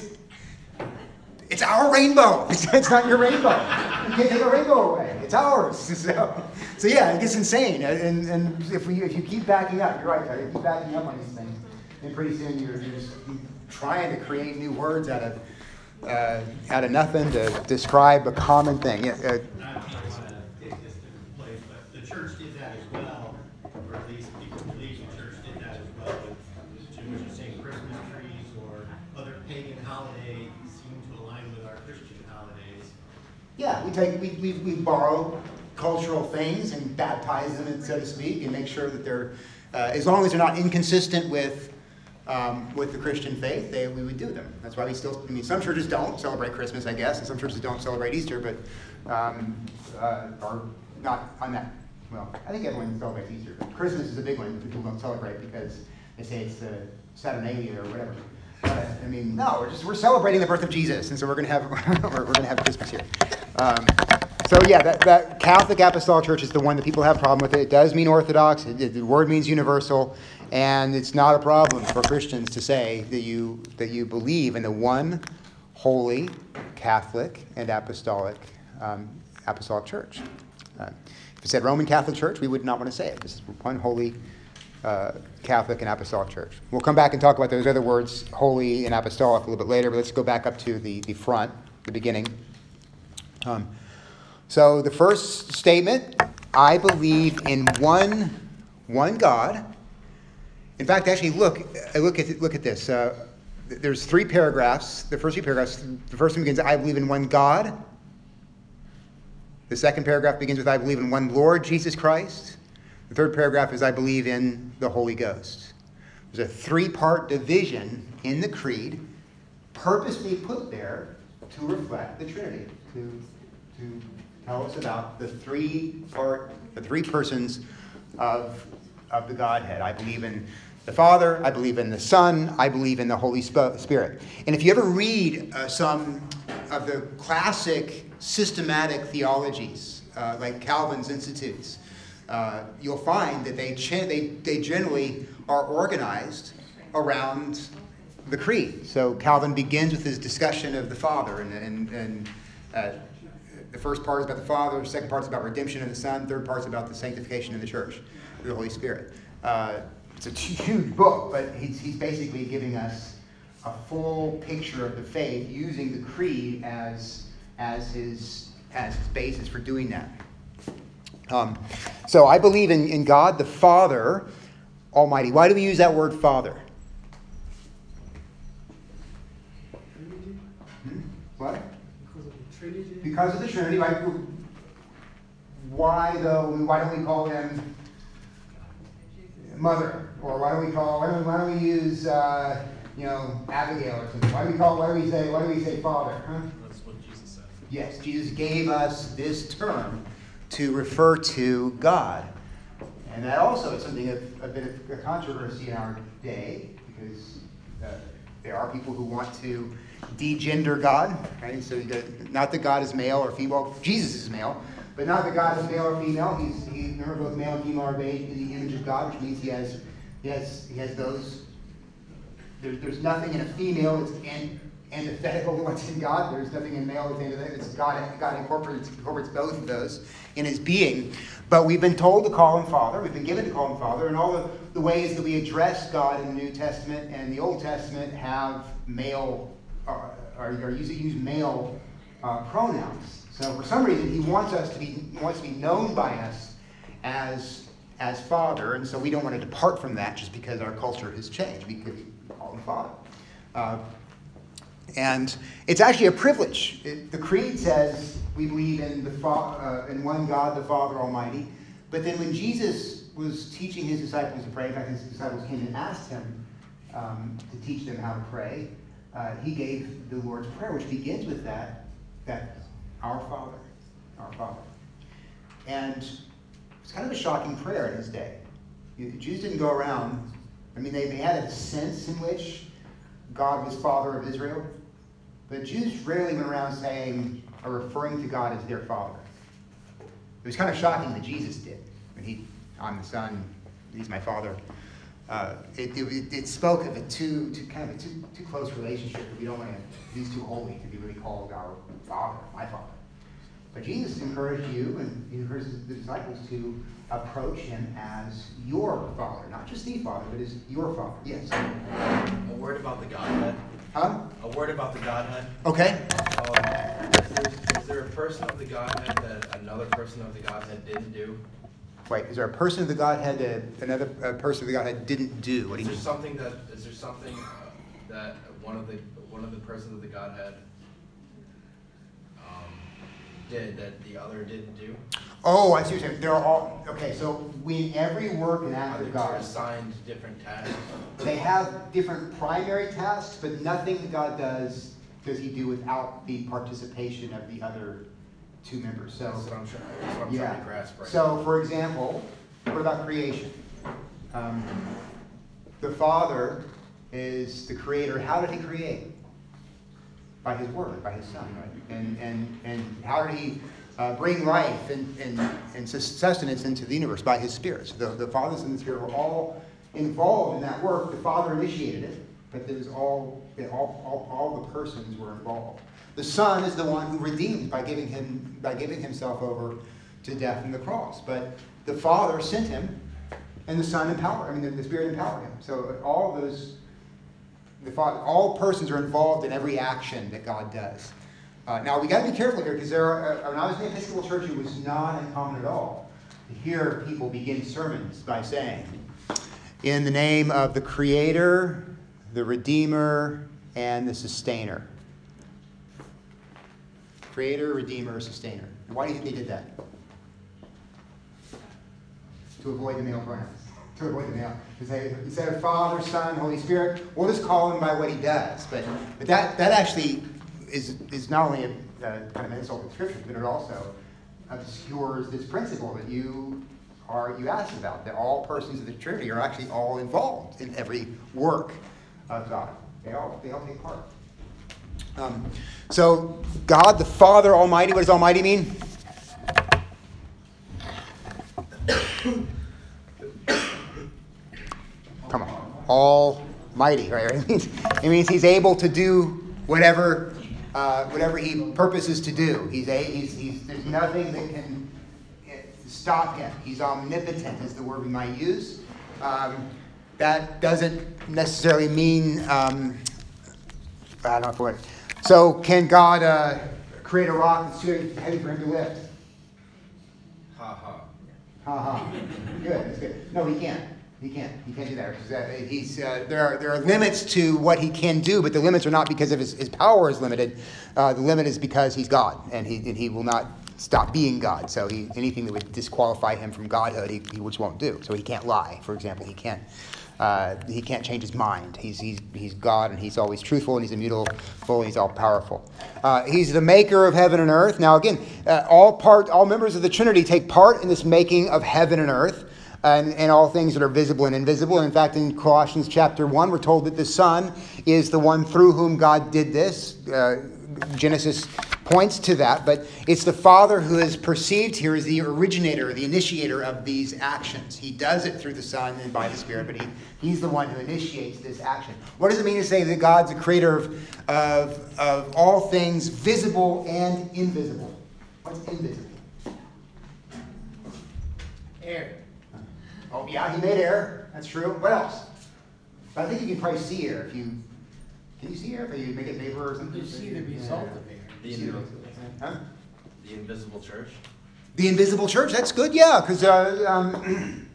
it's our rainbow. It's, it's not your rainbow. You can't take a rainbow away. It's ours. So, so yeah, it gets insane. And and if we if you keep backing up, you're right, Terry. You keep backing up on these things, and pretty soon you're, you're just trying to create new words out of uh, out of nothing to describe a common thing. Yeah, uh, I don't want to take this to a place, but the church did that as well, or at least people believe the church did that as well. With Jim was just saying Christmas trees or other pagan holidays seem to align with our Christian holidays. Yeah, we take we, we we borrow cultural things and baptize them, so to speak, and make sure that they're uh, as long as they're not inconsistent with um, with the Christian faith, they we would do them. That's why we still. I mean, some churches don't celebrate Christmas, I guess, and some churches don't celebrate Easter, but um, uh, are not on that. Well, I think everyone celebrates Easter, but Christmas is a big one that people don't celebrate because they say it's the Saturnalia or whatever. But, I mean, no, we're just we're celebrating the birth of Jesus, and so we're gonna have we're, we're gonna have Christmas here. Um, So yeah, that, that Catholic Apostolic Church is the one that people have a problem with. It, it does mean Orthodox. It, it, the word means universal, and it's not a problem for Christians to say that you that you believe in the one holy Catholic and Apostolic um, Apostolic Church. Uh, if it said Roman Catholic Church, we would not want to say it. This is one holy uh, Catholic and Apostolic Church. We'll come back and talk about those other words, holy and apostolic, a little bit later. But let's go back up to the the front, the beginning. Um, So the first statement, I believe in one, one God. In fact, actually, look, look at look at this. Uh, there's three paragraphs. The first three paragraphs. The first one begins, I believe in one God. The second paragraph begins with, I believe in one Lord Jesus Christ. The third paragraph is, I believe in the Holy Ghost. There's a three-part division in the creed, purposely put there to reflect the Trinity, to to tell us about the three part, the three persons of, of the Godhead. I believe in the Father, I believe in the Son, I believe in the Holy Spirit. And if you ever read uh, some of the classic systematic theologies, uh, like Calvin's Institutes, uh, you'll find that they, ch- they they generally are organized around the creed. So Calvin begins with his discussion of the Father, and and, and uh, the first part is about the Father, the second part is about redemption of the Son, the third part is about the sanctification of the church, of the Holy Spirit. Uh, it's a huge book, but he's, he's basically giving us a full picture of the faith using the creed as, as, his, as his basis for doing that. Um, so I believe in, in God the Father Almighty. Why do we use that word Father? Hmm? What? Because of the Trinity, right? Why though? Why don't we call him Mother? Or why don't we call? Why don't, why don't we use uh, you know Abigail or something? Why do we call? Why do we say? Why do we say Father? Huh? That's what Jesus said. Yes, Jesus gave us this term to refer to God, and that also is something of a bit of a controversy in our day, because uh, there are people who want to degender God, right? So not that God is male or female. Jesus is male, but not that God is male or female. He's he, remember both male and female are made in the image of God, which means he has he has he has those. There's there's nothing in a female that's an, antithetical to what's in God. There's nothing in male that's antithetical. It's God. God incorporates incorporates both of those in his being. But we've been told to call him Father. We've been given to call him Father, and all the, the ways that we address God in the New Testament and the Old Testament have male. Are, are, are use, use male uh, pronouns. So for some reason, he wants us to be wants to be known by us as as Father, and so we don't want to depart from that just because our culture has changed. We could call him Father, uh, and it's actually a privilege. It, the Creed says we believe in the fa- uh, in one God, the Father Almighty. But then when Jesus was teaching his disciples to pray, in fact, his disciples came and asked him um, to teach them how to pray. Uh, he gave the Lord's Prayer, which begins with that, that Our Father, Our Father. And it's kind of a shocking prayer in his day. The Jews didn't go around, I mean, they, they had a sense in which God was Father of Israel, but Jews rarely went around saying, or referring to God as their Father. It was kind of shocking that Jesus did. When he, I'm the Son, he's my Father. Uh, it, it, it spoke of a too, too kind of a too, too close relationship that we don't want to, he's too holy to be really called our Father, my Father. But Jesus encouraged you and he encouraged the disciples to approach him as your Father, not just the Father, but as your Father. Yes? A word about the Godhead. Huh? A word about the Godhead. Okay. Um, is, there, is there a person of the Godhead that another person of the Godhead didn't do? Wait, is there a person of the Godhead that another uh, person of the Godhead didn't do? What do Is you there mean? something that is there something uh, that one of the one of the persons of the Godhead um, did that the other didn't do? Oh, I see what you're saying. They're all okay. So we every work and act Are of they God, assigned different tasks? they have different primary tasks, but nothing that God does does he do without the participation of the other two members. So That's what I'm trying, that's what I'm yeah. trying to grasp right So, for example, what about creation? Um, the Father is the creator. How did he create? By his word, by his Son, right? And and and how did he uh, bring life and, and, and sustenance into the universe by his Spirit. So the, the Father, Son, and the Spirit were all involved in that work. The Father initiated it, but there was all, all, all, all the persons were involved. The Son is the one who redeemed by giving him by giving himself over to death on the cross. But the Father sent him, and the Son empowered. I mean, the, the Spirit empowered him. So all of those, the Father, all persons are involved in every action that God does. Uh, now we got to be careful here, because there are. Uh, when I was in the Episcopal Church, it was not uncommon at all to hear people begin sermons by saying, "In the name of the Creator, the Redeemer, and the Sustainer." Creator, Redeemer, Sustainer. And why do you think they did that? To avoid the male pronouns. To avoid the male. To say, instead of Father, Son, Holy Spirit, we'll just call him by what he does. But, but that, that actually is, is not only a, a kind of an insult to Scripture, but it also obscures this principle that you are you asked about, that all persons of the Trinity are actually all involved in every work of God. They all, they all take part. Um, so, God the Father Almighty, what does Almighty mean? Come on. Almighty, right? It means, it means he's able to do whatever uh, whatever he purposes to do. He's a, he's, he's, there's nothing that can stop him. He's omnipotent is the word we might use. Um, that doesn't necessarily mean, um, I don't know what. So can God uh, create a rock that's too heavy for him to lift? Ha ha. Ha ha. Good. That's good. No, he can't. He can't. He can't do that. Uh, he's uh, there are there are limits to what he can do, but the limits are not because of his, his power is limited. Uh, the limit is because he's God, and he and he will not stop being God. So he, anything that would disqualify him from godhood, he, he just won't do. So he can't lie, for example. He can't. Uh, he can't change his mind. He's he's he's God, and he's always truthful, and he's immutable, and he's all powerful. Uh, he's the maker of heaven and earth. Now, again, uh, all part, all members of the Trinity take part in this making of heaven and earth, and, and all things that are visible and invisible. In fact, in Colossians chapter one, we're told that the Son is the one through whom God did this. Uh, Genesis points to that, but it's the Father who is perceived here as the originator, the initiator of these actions. He does it through the Son and by the Spirit, but he, he's the one who initiates this action. What does it mean to say that God's the creator of, of, of all things visible and invisible? What's invisible? Air. Oh, yeah, he made air. That's true. What else? I think you can probably see air if you... Can you see air if you make it vapor or something? You see the result of air. The, invisible, Huh? the invisible church. The invisible church, that's good, yeah, because uh, um,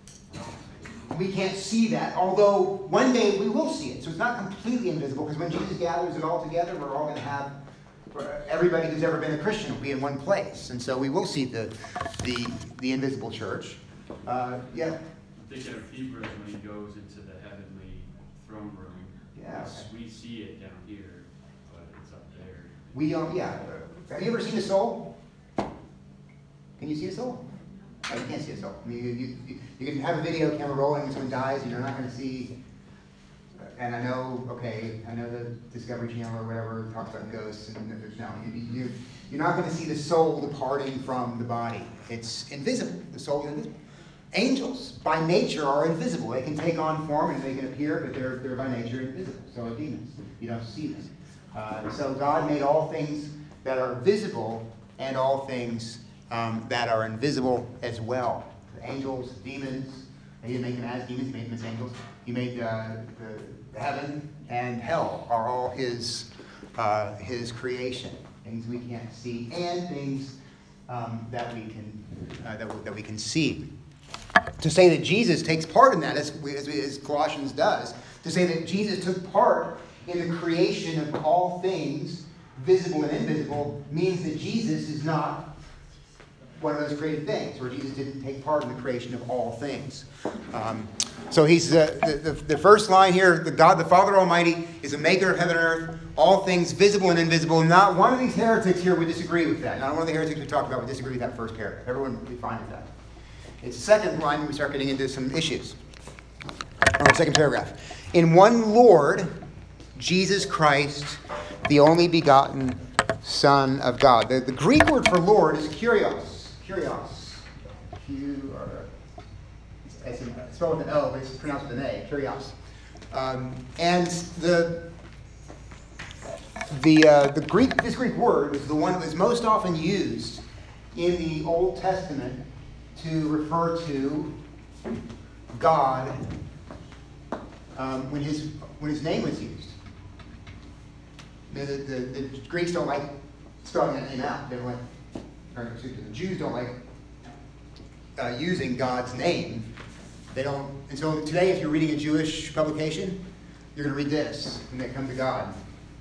we can't see that, although one day we will see it. So it's not completely invisible, because when Jesus gathers it all together, we're all going to have, everybody who's ever been a Christian will be in one place. And so we will see the the, the invisible church. Uh, yeah? I'm thinking of Hebrews when he goes into the heavenly throne room. Yeah. We see it down here, but it's up there. We don't, yeah. Have you ever seen a soul? Can you see a soul? Oh, you can't see a soul. I mean, you, you, you can have a video camera rolling when someone dies, and you're not going to see. And I know, okay, I know the Discovery Channel or whatever talks about ghosts, and there's no, you, you, you're not going to see the soul departing from the body. It's invisible. The soul is invisible. Angels, by nature, are invisible. They can take on form and they can appear, but they're, they're by nature invisible. So are demons. You don't see them. Uh, so God made all things that are visible and all things um, that are invisible as well. The angels, demons. He didn't make them as demons. He made them as angels. He made uh, the heaven and hell are all His uh, His creation. Things we can't see and things um, that we can uh, that, we, that we can see. To say that Jesus takes part in that, as, as, as Colossians does, to say that Jesus took part in the creation of all things, visible and invisible, means that Jesus is not one of those created things, or Jesus didn't take part in the creation of all things. Um, so he's uh, the, the, the first line here, the God, the Father Almighty, is the maker of heaven and earth, all things visible and invisible. Not one of these heretics here would disagree with that. Not one of the heretics we talked about would disagree with that first paragraph. Everyone would be fine with that. It's the second line when we start getting into some issues. Or the second paragraph. In one Lord, Jesus Christ, the only begotten Son of God. The, the Greek word for Lord is kurios. Kurios. Q R. It's spelled with an O, but it's pronounced with an A. Kurios. Um, and the the uh, the Greek this Greek word is the one that was most often used in the Old Testament to refer to God um, when his when his name was used. The, the, the, the Greeks don't like spelling that name out. They don't like, or excuse me, the Jews don't like uh, using God's name. They don't. And so today, if you're reading a Jewish publication, you're going to read this when they come to God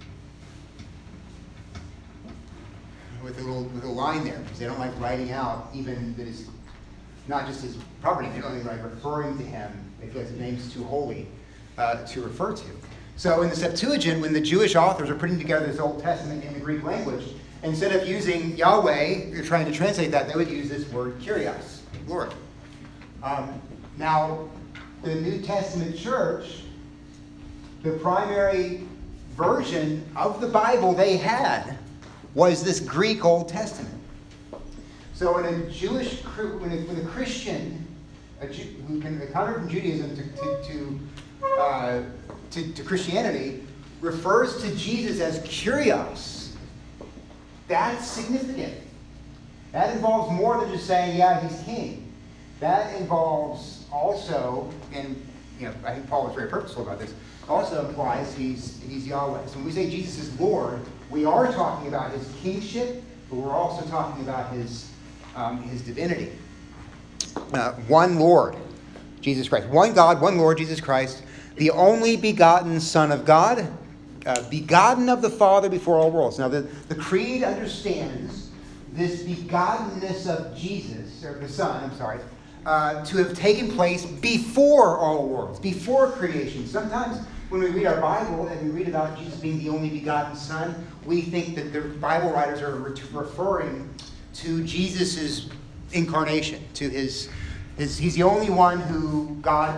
with a little with a line there, because they don't like writing out even that is not just his property. They don't like referring to him because his name's too holy uh, to refer to. So in the Septuagint, when the Jewish authors are putting together this Old Testament in the Greek language, instead of using Yahweh, you're trying to translate that, they would use this word kurios, Lord. Um, now, the New Testament church, the primary version of the Bible they had was this Greek Old Testament. So when a Jewish, when a, when a Christian, a Jew, who can convert from Judaism to, to, to uh, To, to Christianity, refers to Jesus as kurios, that's significant. That involves more than just saying, yeah, he's king. That involves also, and you know, I think Paul was very purposeful about this, also implies he's, he's Yahweh. So when we say Jesus is Lord, we are talking about his kingship, but we're also talking about his, um, his divinity. Uh, one Lord, Jesus Christ. One God, one Lord, Jesus Christ, the only begotten Son of God, uh, begotten of the Father before all worlds. Now, the, the Creed understands this begottenness of Jesus, or the Son, I'm sorry, uh, to have taken place before all worlds, before creation. Sometimes when we read our Bible and we read about Jesus being the only begotten Son, we think that the Bible writers are re- referring to Jesus' incarnation, to his, his, he's the only one who God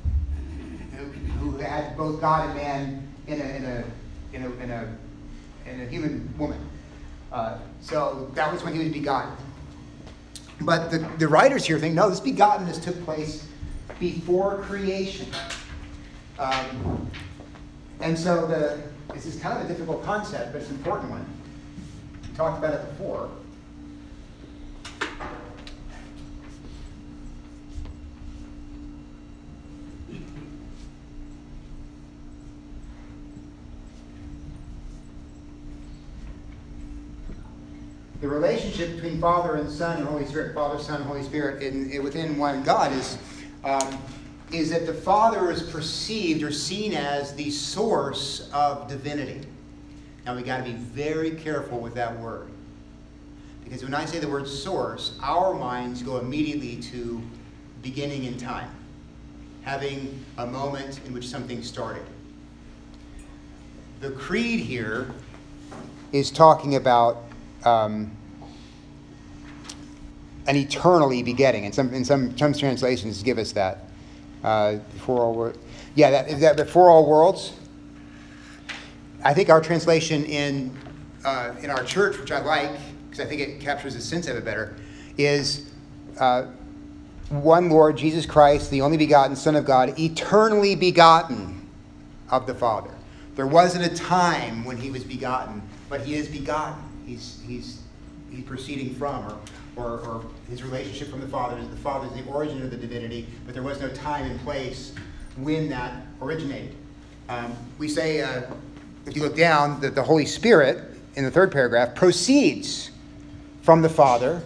who had both God and man in a in a in a in a, in a human woman. Uh, so that was when he was begotten. But the, the writers here think, no, this begottenness took place before creation. Um, and so the this is kind of a difficult concept, but it's an important one. We talked about it before. The relationship between Father and Son and Holy Spirit, Father, Son, Holy Spirit, in, in, within one God is, um, is that the Father is perceived or seen as the source of divinity. Now we got to be very careful with that word, because when I say the word source, our minds go immediately to beginning in time, having a moment in which something started. The creed here is talking about Um, an eternally begetting, and some in some some translations give us that uh, before all worlds. Yeah, that is that before all worlds. I think our translation in uh, in our church, which I like because I think it captures the sense of it better, is uh, one Lord Jesus Christ, the only begotten Son of God, eternally begotten of the Father. There wasn't a time when he was begotten, but he is begotten. He's he's he's proceeding from, or, or or his relationship from the Father. The Father is the origin of the divinity, but there was no time and place when that originated. Um, we say, uh, if you look down, that the Holy Spirit in the third paragraph proceeds from the Father,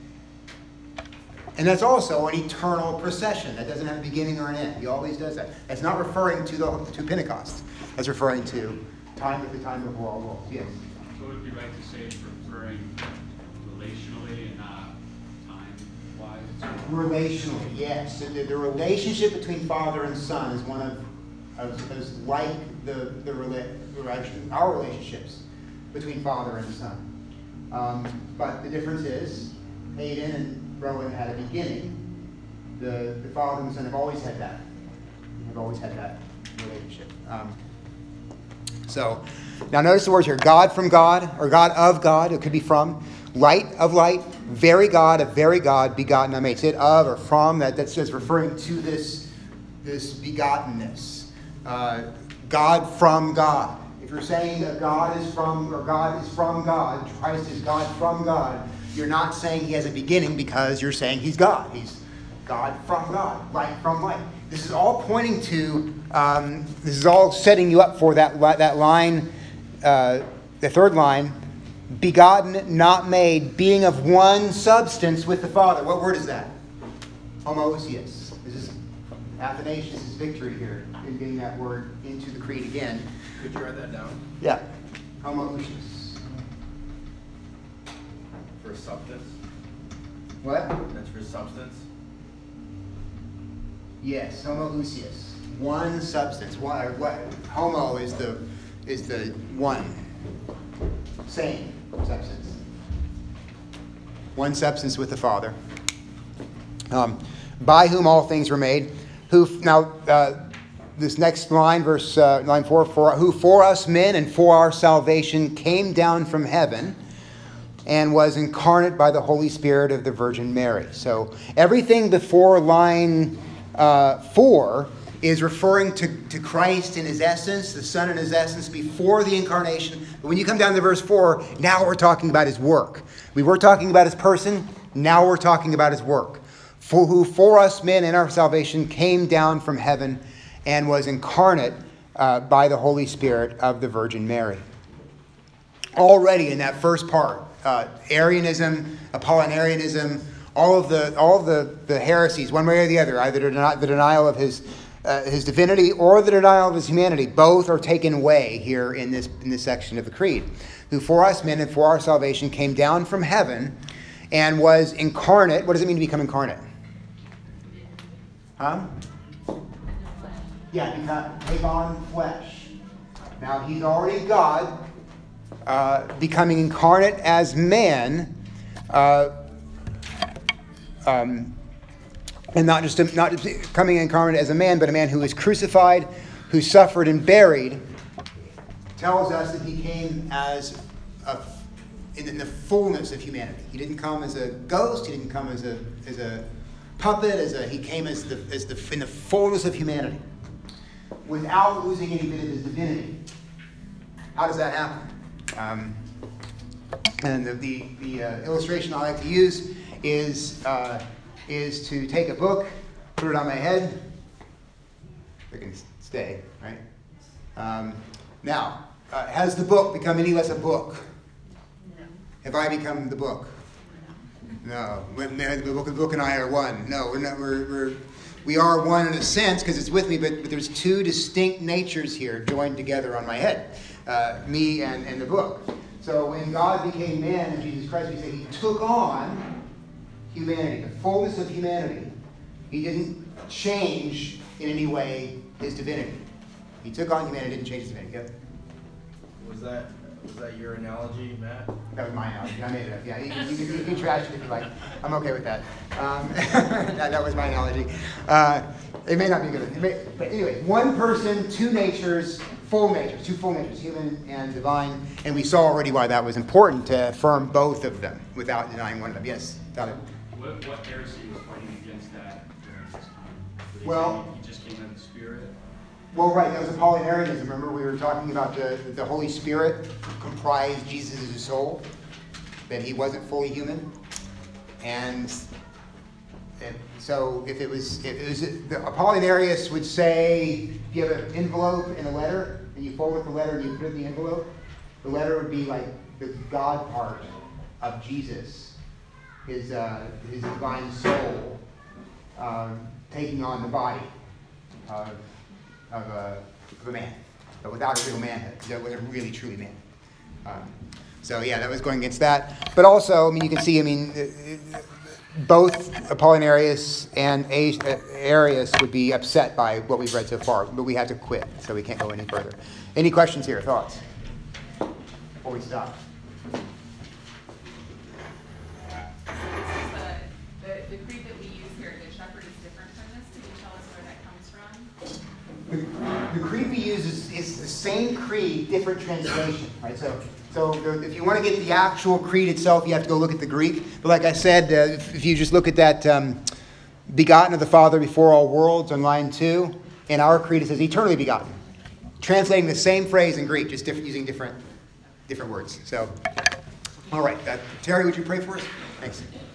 and that's also an eternal procession. That doesn't have a beginning or an end. He always does that. That's not referring to the to Pentecost. That's referring to time at the time before all worlds. Yes. So it would be right to say it's referring relationally and not time-wise? Relationally, yes. The, the relationship between Father and Son is one of, of is like the the rela- our relationships between Father and Son. Um, but the difference is, Hayden and Rowan had a beginning. The the Father and the Son have always had that. Have always had that relationship. Um, So now notice the words here, God from God, or God of God, it could be from, light of light, very God of very God, begotten, unmade. It's it of or from, that, that's just referring to this, this begottenness. Uh, God from God. If you're saying that God is from, or God is from God, Christ is God from God, you're not saying he has a beginning because you're saying he's God. He's God from God, light from light. This is all pointing to, um, this is all setting you up for that, that line, uh, the third line, begotten, not made, being of one substance with the Father. What word is that? Homoousios. This is Athanasius' victory here in getting that word into the creed again. Could you write that down? Yeah. Homoousios. For substance? What? That's for substance? Yes, homoousios. One substance. One, or what? Homo is the is the one. Same substance. One substance with the Father. Um, by whom all things were made. Who now uh, this next line, verse uh, line four, for who for us men and for our salvation came down from heaven and was incarnate by the Holy Spirit of the Virgin Mary. So everything before line uh, four is referring to, to Christ in his essence, the Son in his essence before the incarnation. But when you come down to verse four, now we're talking about his work. We were talking about his person, now we're talking about his work. For who for us men in our salvation came down from heaven and was incarnate uh, by the Holy Spirit of the Virgin Mary. Already in that first part, uh, Arianism, Apollinarianism, all of the all of the, the heresies, one way or the other, either the, deni- the denial of his uh, his divinity or the denial of his humanity, both are taken away here in this in this section of the Creed. Who for us men and for our salvation came down from heaven and was incarnate. What does it mean to become incarnate? Huh? Yeah, become, take on flesh. Now he's already God, uh, becoming incarnate as man, uh, um, and not just a, not just coming incarnate as a man, but a man who was crucified, who suffered and buried. Tells us that he came as a, in, in the fullness of humanity. He didn't come as a ghost. He didn't come as a as a puppet. As a he came as the as the in the fullness of humanity, without losing any bit of his divinity. How does that happen? Um, and the the, the uh, illustration I like to use is uh, is to take a book, put it on my head. It can stay, right? Um, now, uh, has the book become any less a book? No. Have I become the book? No. When the book, the book and I are one. No, we're not. We're, we're we are one in a sense because it's with me, but, but there's two distinct natures here joined together on my head, uh, me and, and the book. So when God became man in Jesus Christ, we say he took on humanity, the fullness of humanity. He didn't change in any way his divinity. He took on humanity, didn't change his divinity. Yep. Was that was that your analogy, Matt? That was my analogy. I made it up. Yeah, you, you, you, you can trash it if you like. I'm okay with that. Um, that, that was my analogy. Uh, it may not be good. It may, but anyway, one person, two natures, full natures, two full natures, human and divine. And we saw already why that was important to affirm both of them without denying one of them. Yes, got it. What, what heresy was fighting against that during this time? Were they Well- saying he just came out of the Spirit? Well, right, that was Apollinarianism. Remember, we were talking about the, the Holy Spirit comprised Jesus as a soul, that he wasn't fully human. And, and so if it was, if it was, the Apollinarius would say, if you have an envelope and a letter, and you fold up the letter and you put it in the envelope, the letter would be like the God part of Jesus, his, uh, his divine soul, um, taking on the body of Of a, of a man, but without a real manhood, because that wasn't really truly man. Um, so yeah, that was going against that. But also, I mean, you can see, I mean, both Apollinarius and Arius would be upset by what we've read so far, but we have to quit, so we can't go any further. Any questions here, thoughts, before we stop? The, the creed that we use here, the shepherd, is different from this. Can you tell us where that comes from? the creed we use is, is the same creed, different translation, right? So, so the, if you want to get the actual creed itself, you have to go look at the Greek. But like I said, uh, if, if you just look at that um, begotten of the Father before all worlds on line two, in our creed it says eternally begotten. Translating the same phrase in Greek, just different, using different, different words. So, all right. Uh, Terry, would you pray for us? Thanks.